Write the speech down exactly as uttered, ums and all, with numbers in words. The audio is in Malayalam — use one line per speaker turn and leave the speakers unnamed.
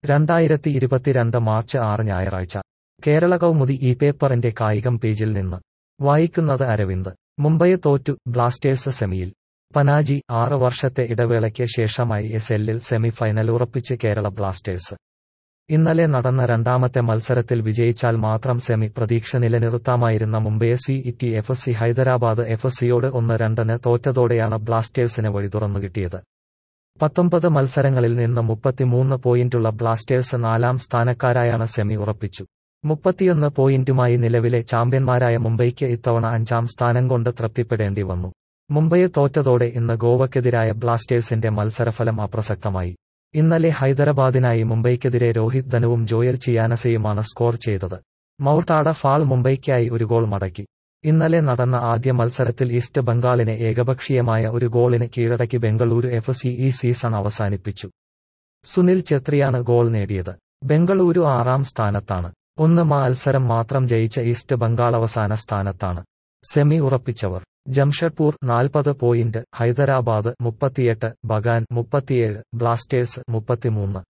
രണ്ടായിരത്തി ഇരുപത്തിരണ്ട് മാർച്ച് ആറ് ഞായറാഴ്ച കേരള കൗമുദി ഈ പേപ്പറിന്റെ കായികം പേജിൽ നിന്ന് വായിക്കുന്നത് അരവിന്ദ്. മുംബൈ തോറ്റു, ബ്ലാസ്റ്റേഴ്സ് സെമിയിൽ. പനാജി. ആറ് വർഷത്തെ ഇടവേളയ്ക്ക് ശേഷമായി എസ് എല്ലിൽ സെമി ഫൈനൽ ഉറപ്പിച്ച് കേരള ബ്ലാസ്റ്റേഴ്സ്. ഇന്നലെ നടന്ന രണ്ടാമത്തെ മത്സരത്തിൽ വിജയിച്ചാൽ മാത്രം സെമി പ്രതീക്ഷ നിലനിർത്താമായിരുന്ന Mumbai city F C Hyderabad F സിയോട് ഒന്ന് രണ്ടിന് തോറ്റതോടെയാണ് ബ്ലാസ്റ്റേഴ്സിന് വഴി തുറന്നുകിട്ടിയത്. പത്തൊമ്പത് മത്സരങ്ങളിൽ നിന്ന് മുപ്പത്തിമൂന്ന് പോയിന്റുള്ള ബ്ലാസ്റ്റേഴ്സ് നാലാം സ്ഥാനക്കാരായാണ് സെമി ഉറപ്പിച്ചു. മുപ്പത്തിയൊന്ന് പോയിന്റുമായി നിലവിലെ ചാമ്പ്യന്മാരായ മുംബൈക്ക് ഇത്തവണ അഞ്ചാം സ്ഥാനം കൊണ്ട് തൃപ്തിപ്പെടേണ്ടി വന്നു. മുംബൈ തോറ്റതോടെ ഇന്ന് ഗോവയ്ക്കെതിരായ ബ്ലാസ്റ്റേഴ്സിന്റെ മത്സരഫലം അപ്രസക്തമായി. ഇന്നലെ ഹൈദരാബാദിനായി മുംബൈക്കെതിരെ രോഹിത് ധനുവും ജോയൽ ചിയാനസയുമാണ് സ്കോർ ചെയ്തത്. മൗർട്ടാഡ ഫാൾ മുംബൈക്കായി ഒരു ഗോൾ മടക്കി. ഇന്നലെ നടന്ന ആദ്യ മത്സരത്തിൽ ഈസ്റ്റ് ബംഗാളിനെ ഏകപക്ഷീയമായ ഒരു ഗോളിന് കീഴടക്കി ബംഗളൂരു എഫ് സി ഈ സീസൺ അവസാനിപ്പിച്ചു. സുനിൽ ഛത്രിയാണ് ഗോൾ നേടിയത്. ബംഗളൂരു ആറാം സ്ഥാനത്താണ്. ഒന്ന് മത്സരം മാത്രം ജയിച്ച ഈസ്റ്റ് ബംഗാൾ അവസാന സ്ഥാനത്താണ്. സെമി ഉറപ്പിച്ചവർ: ജംഷഡ്പൂർ നാൽപ്പത് പോയിന്റ്, ഹൈദരാബാദ് മുപ്പത്തിയെട്ട്, ബഗാൻ മുപ്പത്തിയേഴ്, ബ്ലാസ്റ്റേഴ്സ് മുപ്പത്തിമൂന്ന്.